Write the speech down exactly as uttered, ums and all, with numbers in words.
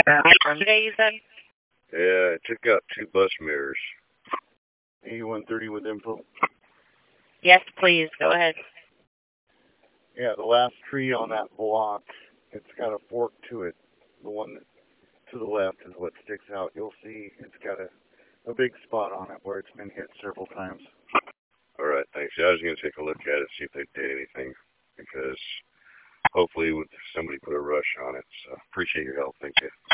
Uh, today you said? Yeah, I took out two bus mirrors. eighty-one thirty with info. Yes, please. Go ahead. Yeah, the last tree on that block, it's got a fork to it. The one to the left is what sticks out. You'll see it's got a, a big spot on it where it's been hit several times. All right, thanks. Yeah, I was going to take a look at it, see if they did anything, because hopefully somebody put a rush on it. So appreciate your help. Thank you.